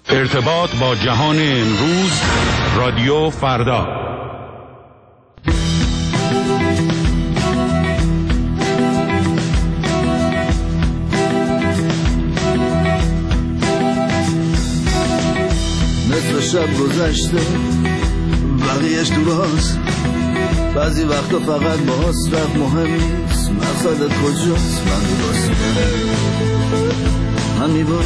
ارتباط با جهان امروز، رادیو فردا. نصف شب گذشته بقیهش تو راست، بعضی وقتا فقط با حسرت مهم نیست مقصدت کجاست. من میباز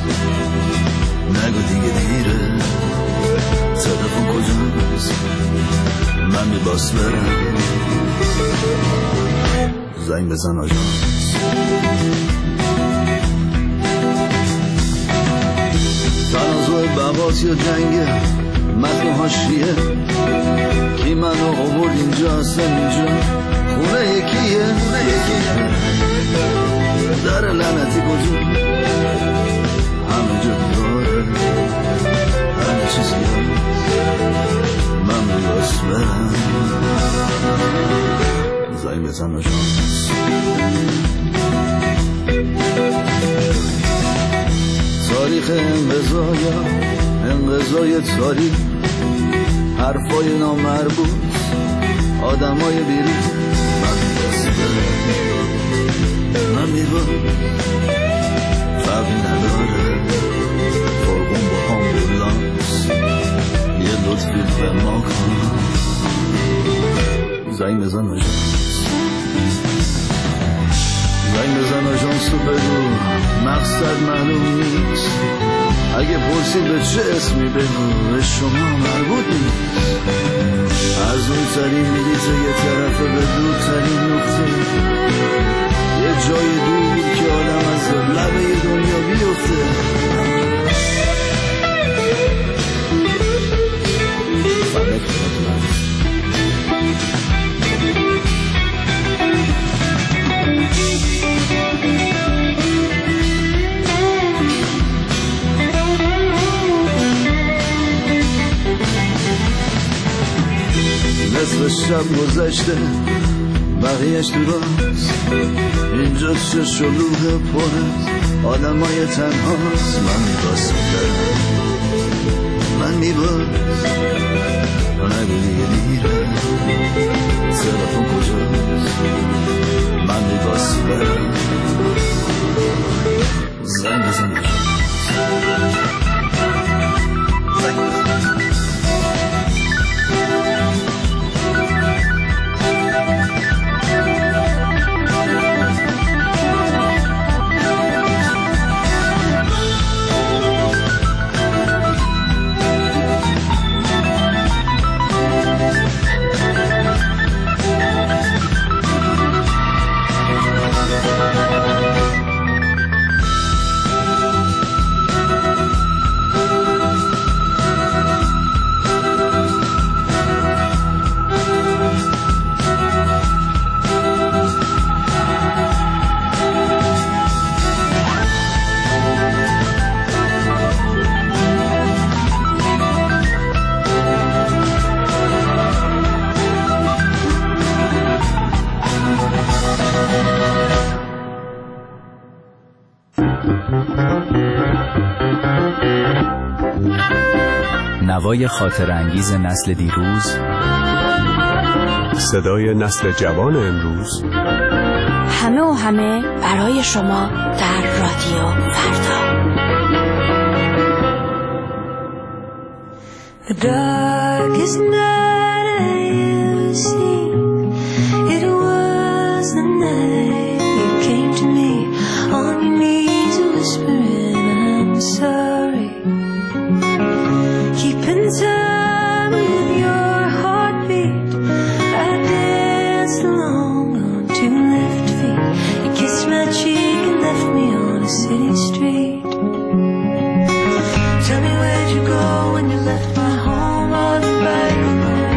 نگو دیگه دیره، تلفن کجاست؟ من میباز برم زنگ بزن آژانس. تنازع بقاس یا جنگه متن حاشیه، کی منو آورد اینجا اصلا اینجا خونه یکیه. در لعنتی کجا همه جا داره، همه چیز یاد من میباس برم زنگ بزن آژانس. تاریخ انقضای تاریخ، حرفای نامربوط، آدمای بیروح. من میباز فرقی نداره، فرقون با آمبولانس یه لطفی به ما کن زنگ بزن آژانس. زنگ بزن آژانس رو بگو مقصد معلوم نیست، اگه پرسید به چه اسمی بگو به شما مربوط نیست. از اون ترین میریزه یه طرفه به دور ترین نقطه، یه جای دور که آدم از لبه دنیا بیفته. نصف شب گذشته بقیهش تو راست، اینجا چه شلوغ پره آدمای تنهاست. من میباز برم، من میباز نگو دیگه دیره، تلفن کجاست؟ من میباز برم زنگ بزن آژانس. نوای خاطر انگیز نسل دیروز، صدای نسل جوان امروز، همه و همه برای شما در رادیو فردا. The darkest night I ever seen, it was the night you came to me on your knees whispering I'm sorry, keeping time with your heartbeat. I danced along on two left feet, you kissed my cheek and left me on a city street. Tell me where'd you go when you left my home all the right away.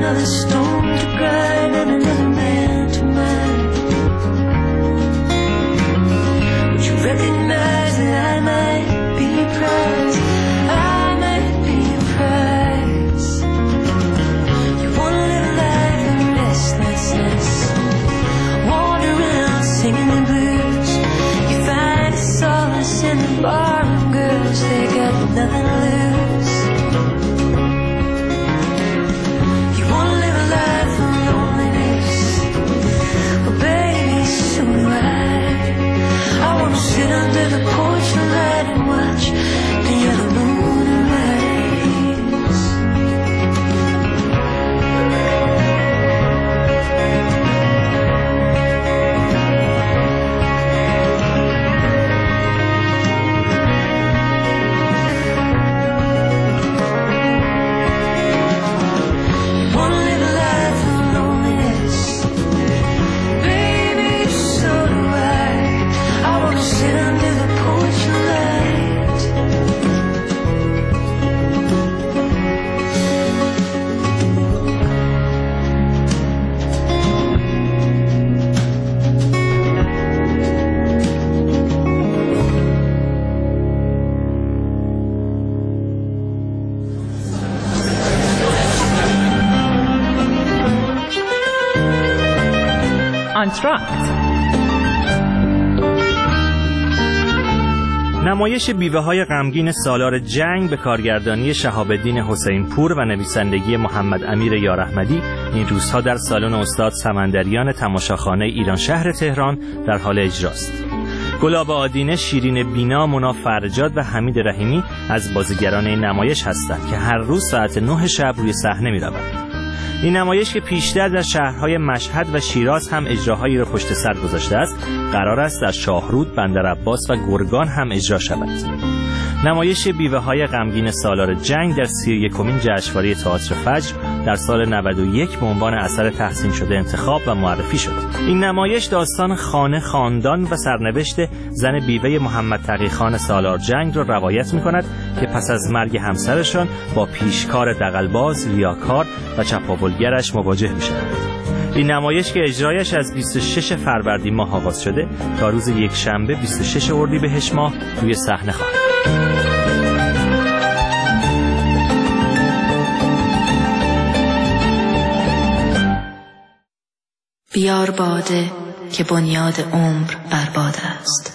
another stone to grind and another man to mind. Would you recognize that I might be a prize? I might be a prize. You wanna live a life of restlessness, wander around singing the blues. You find a solace in the barroom girls, they got nothing to lose. You wanna live a life of loneliness, well baby, so do I wanna sit under the porch light and watch the yellow moon rise. You wanna live a life of loneliness, baby, so do I wanna sit under the porch light. آنتراکت. نمایش بیوه‌های غمگین سالار جنگ به کارگردانی شهاب الدین حسین پور و نویسندگی محمد امیر یاراحمدی این روزها در سالن استاد سمندریان تماشاخانه ایران شهر تهران در حال اجراست. گلاب آدینه، شیرین بینا، مونا فرجاد و حمید رحیمی از بازیگران این نمایش هستند که هر روز ساعت 9 شب روی صحنه می‌روند. این نمایش که پیشتر در شهرهای مشهد و شیراز هم اجراهایی را پشت سر گذاشته است، قرار است در شاهرود، بندرعباس و گرگان هم اجرا شود. نمایش بیوه‌های غمگین سالار جنگ در 31مین جشنواره تئاتر فجر در سال 91 به عنوان اثر تحسین شده انتخاب و معرفی شد. این نمایش داستان خانه، خاندان و سرنوشت زن بیوه محمد تقی‌خان سالار جنگ را روایت می‌کند که پس از مرگ همسرشان با پیشکار دغل‌باز، ریاکار و چپاولگرش مواجه می‌شود. این نمایش که اجرایش از 26 فروردین ماه آغاز شده تا روز یکشنبه 26 اردیبهشت ماه روی صحنه خواهد بود. بیار باده که بنیاد عمر بر باده است.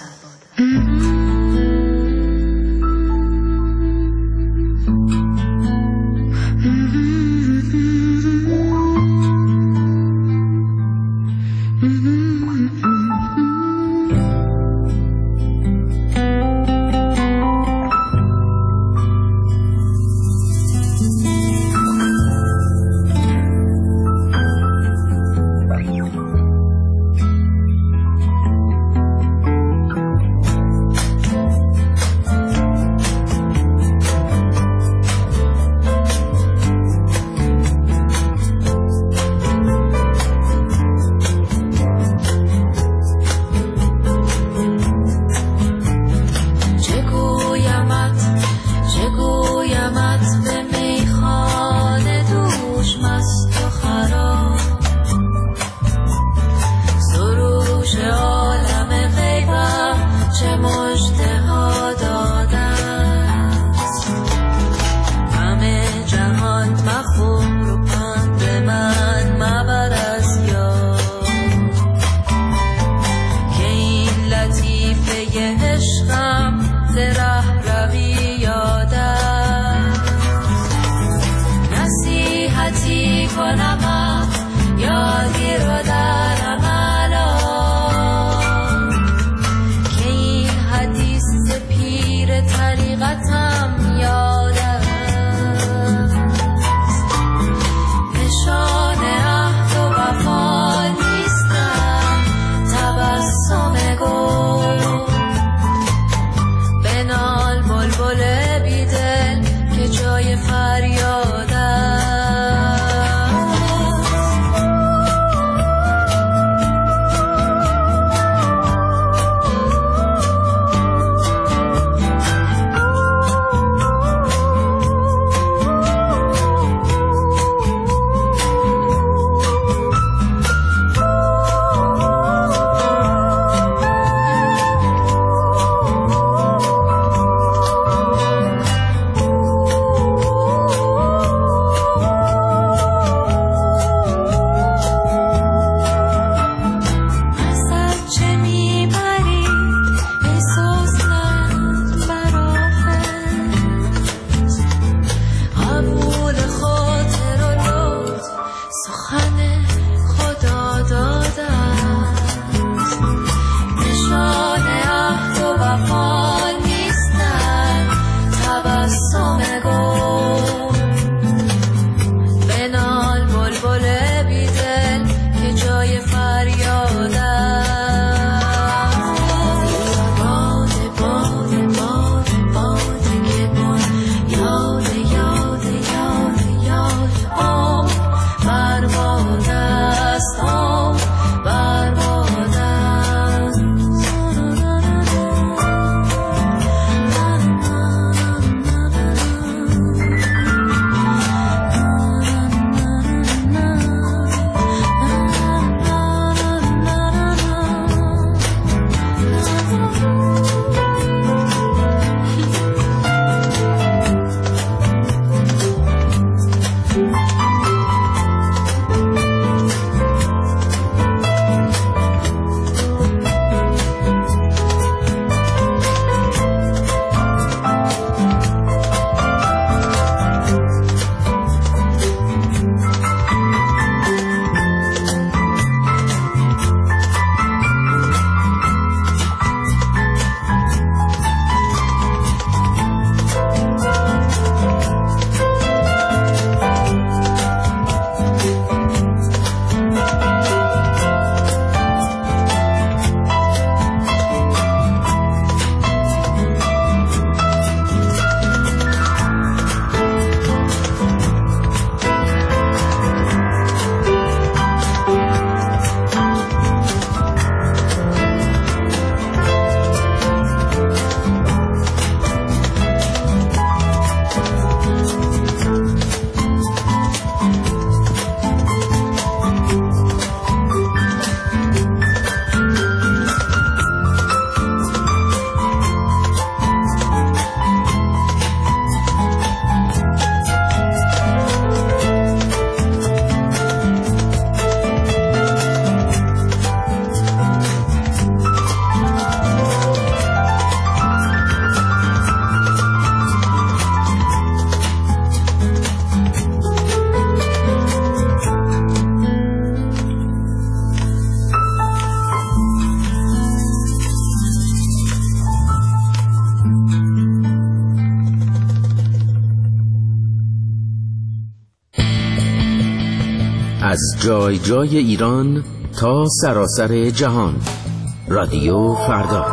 از جای جای ایران تا سراسر جهان، رادیو فردا.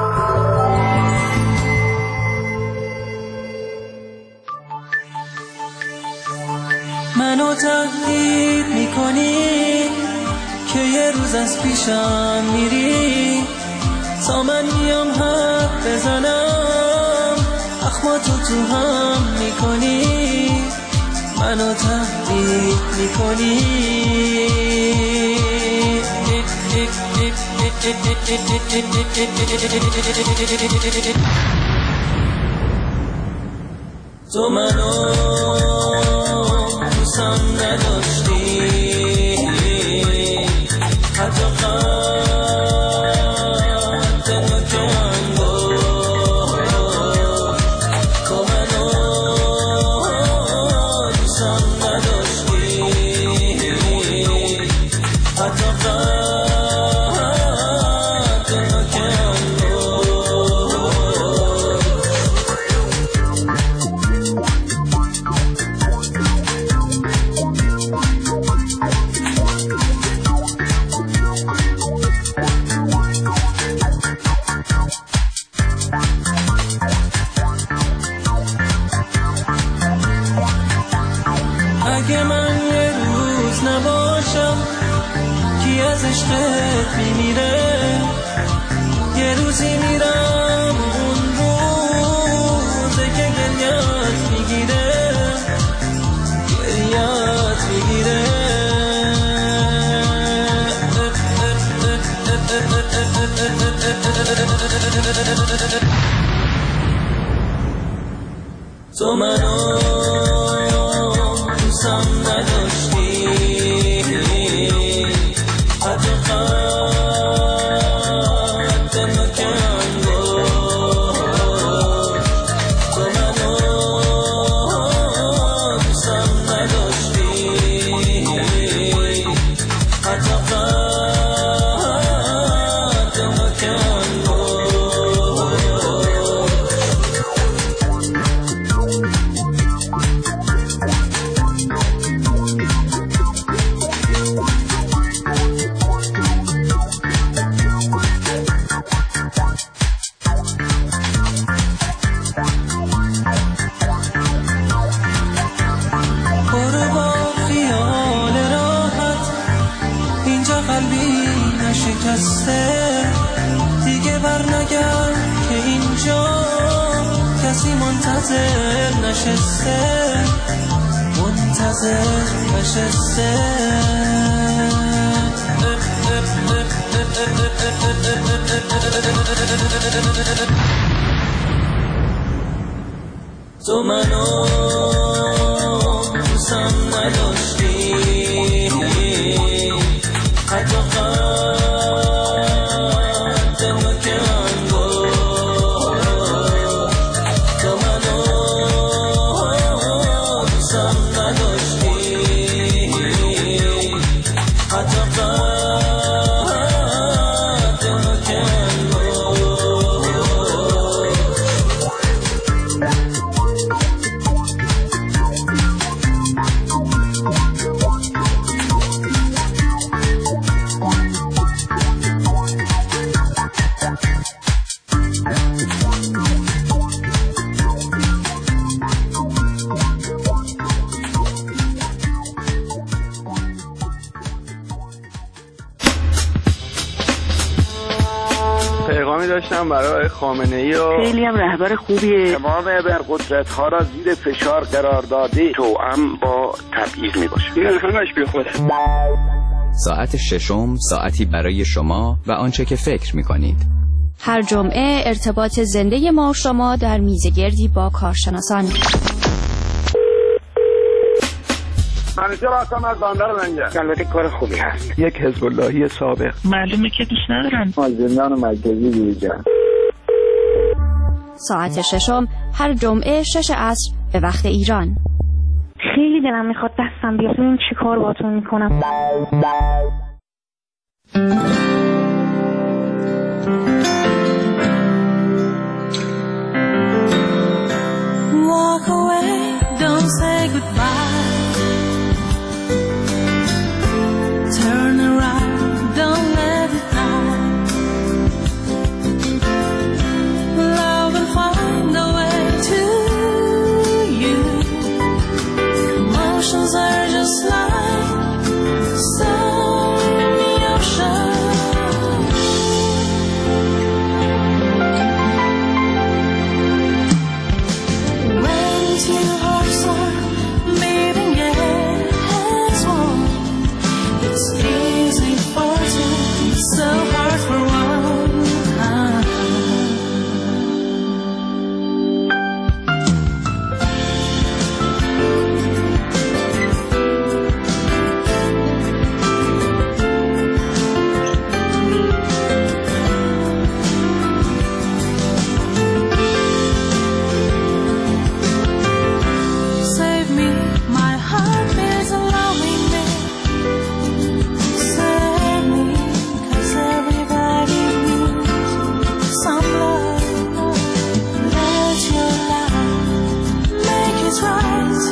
منو تهدید میکنی که یه روز از پیشم میری، تا من میام حرف بزنم اخماتو تو هم میکنی. منو تهدید میکنی تو منو دوستم نداشتی، حتی قد نکم بود. تو منو دوستم نداشتی، حتی قد نکم اگه من یه روز نباشم کی از عشقت میمیره، یه روزی میرم اون روزه که گریت میگیره، گریت میگیره. تو منو دوستم نداشتی، حتی قد نکم بود. تو منو دوستم نداشتی، حتی قد نکم دیگه برنگرد که اینجا کسی منتظر نشسته، منتظر نشسته. تو منو دوست دوستم نداشتی حتی قد نکن تو منو دوستم نداشتی حتی قد نکن پیغامی داشتم برای خامنه‌ای و خیلی هم رهبر خوبیه. تمام ابرقدرت‌ها را زیر فشار قرار داده توأم با تبعیض میباشه. این همش بی خوده. ساعت ششم ساعتی برای شما و آنچه که فکر می‌کنید. هر جمعه ارتباط زنده ما و شما در میزگردی با کارشناسان. منیجر هستم از بندر لنگر. البته کار خوبی هست. یک حزب اللهی سابق. معلومه که دوست ندارم. از زندان مرکزی بیرون. ساعت ششم هر جمعه 6 عصر به وقت ایران. خیلی دلم میخواد دستم بیاد ببینم چی کار باهاتون میکنم. Walk away, don't say goodbye. Turn around, don't let it die. Love will find a way to you. Emotions are just like sun in the ocean. When two hearts are beating as one, it's easy for two, so hard for one. Save me, my heart beats a lonely man. Save me, 'cause everybody needs some love. Let your love make it right.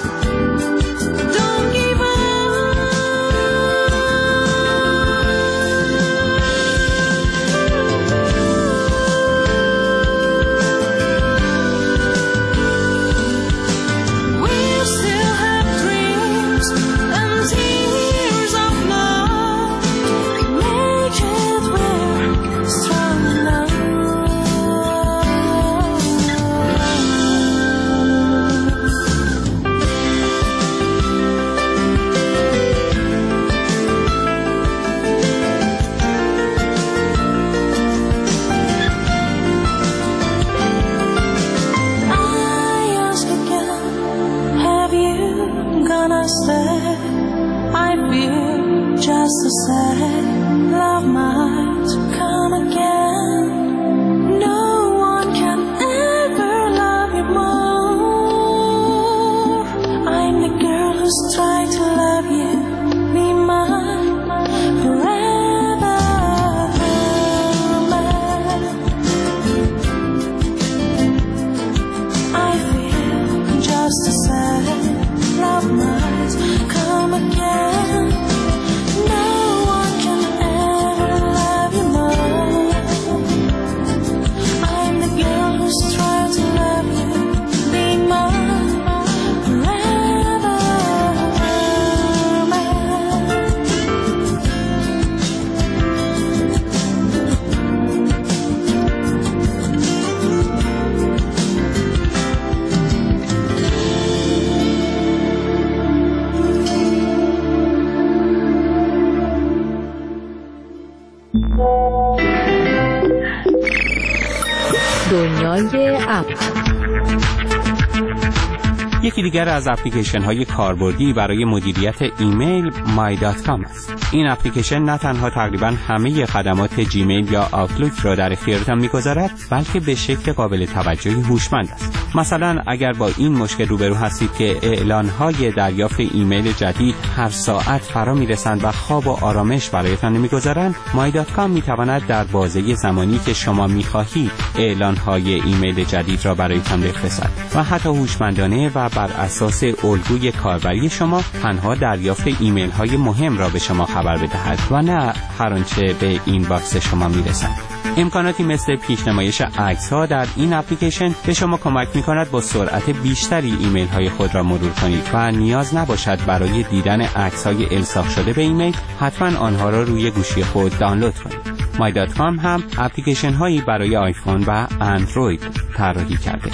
Don't give We still have dreams and tears of love. Make it work strong enough. I ask again, have you gonna stay? I feel just the same. Love might come again. No one can ever love you more. I'm the girl who's trying to love you. Be mine forever, man. I feel just the same. Love might come again. No one can ever love you more. I'm the girl who's trying to love you. Be mine forever, man. دنیای اپ یکی دیگر از اپلیکیشن های کاربردی برای مدیریت ایمیل my.com است. این اپلیکیشن نه تنها تقریبا همه خدمات جیمیل یا آوتلوک را در اختیارتان می‌گذارد، بلکه به شکل قابل توجهی هوشمند است. مثلا اگر با این مشکل روبرو هستید که اعلان‌های دریافت ایمیل جدید هر ساعت فرا می‌رسند و خواب و آرامش برایتان نمی‌گذارند، my.com می‌تواند در بازه زمانی که شما می‌خواهید اعلان‌های ایمیل جدید را برایتان بفرستد و حتی هوشمندانه و بر اساس الگوی کاربری شما تنها دریافت ایمیل‌های مهم را به شما خبر بدهد و نه هر آنچه به این باکس شما می‌رسد. امکاناتی مثل پیشنمایش عکس‌ها در این اپلیکیشن به شما کمک می‌کند با سرعت بیشتری ایمیل‌های خود را مرور کنید و نیاز نباشد برای دیدن عکس‌های الساق شده به ایمیل حتما آنها را روی گوشی خود دانلود کنید. my.com هم اپلیکیشن‌هایی برای آیفون و اندروید طراحی کرده.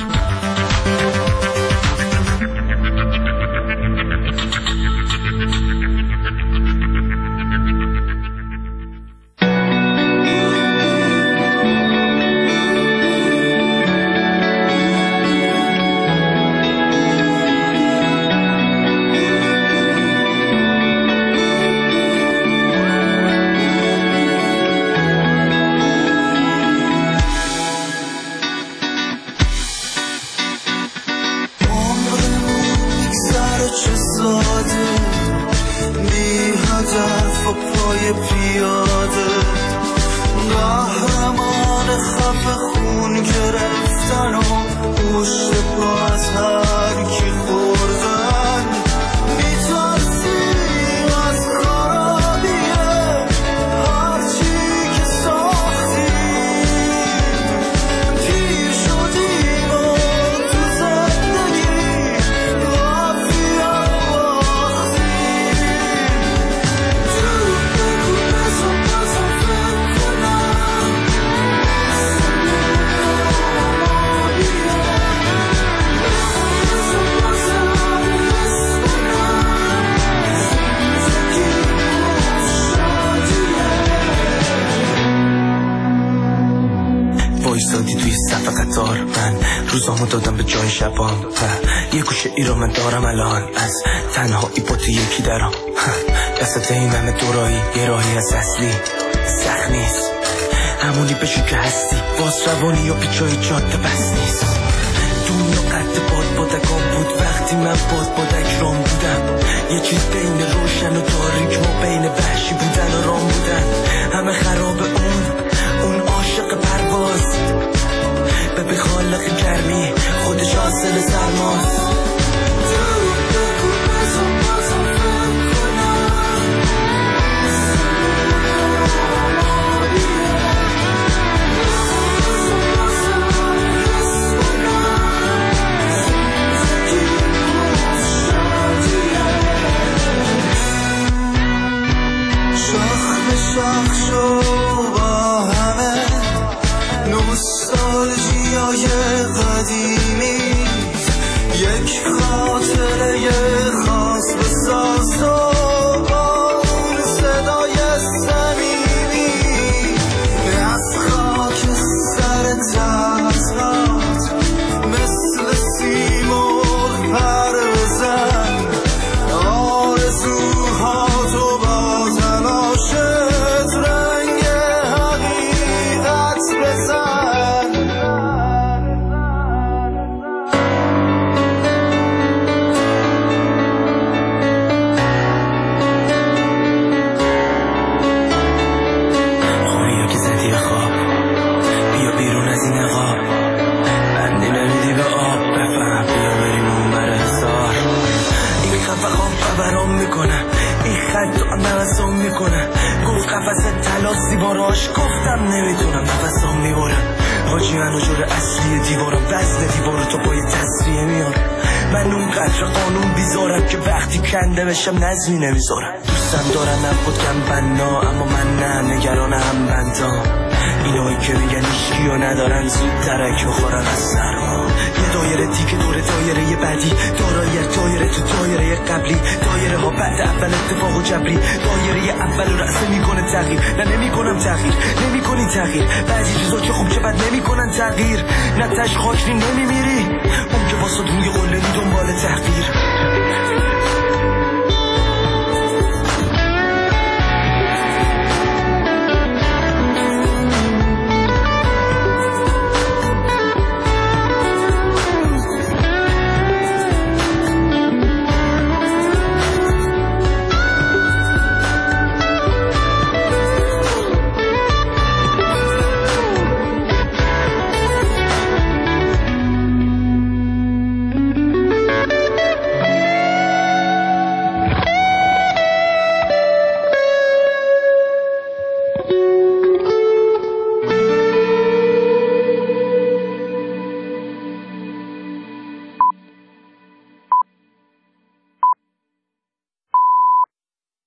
روزامو دادم به جای شبام، یه گوشه ای رو من دارم الان، از تنهایی با تو یکی درام، دست این همه دورایی، یه راهی از اصلی سخت نیست، همونی بشو که هستی، باز روانی و پیچای جاده بس نیست. دنیا قد بادکام بود وقتی من بادک رام بودم، یه چیز بین روشن و تاریک، ما بین وحشی بودن و رام بودن، همه خراب اون عاشق پرواز، به خالق گرمی خودش حاصل سرماست. شاخ شو با همه نوستالژیای قدیمی، یک خاطره خاص بساز و با اون صدای صمیمی، از خاک سر تحصیلات مثل سیمرغ پر بزن، آرزوها تو با تلاشت رنگ حقیقت بزن. خونیا که زدی خواب، بیا بیرون از این عقاب، بندی نمیدی به آب، بفهم بیا بریم اون بر حسار. این خفه خواب خبرام میکنه، این خط تو نفسام میکنه، گفت قفص تلاسی باراش، گفتم نمیتونم نفسام میبرم، حاجی منو جور اصلی دیوارم، وزن دیوارو تو پای تصفیه میارم، من اون قدر قانون بیزارم که وقتی کنده بشم نظمی نمیذارم. دوستم دارن نبود کم بنا، اما من نه، نگران هم بندام، اینایی که میگن هیچکیو ندارن زود درک بخورن از سرما. یه دایره دیگه دور دایره بعدی، دایره تو دایره قبلی، دایره ها بعد اول اتفاق و جبری، دایره اول رأس میکنه تغییر. نه نمیکنم تغییر، نمیکنی تغییر، بعضی چیزا که خوب چه بد نمیکنن تغییر. نه تش خاکی نمیمیری، اون که واسه روی قله دنبال تحقیر.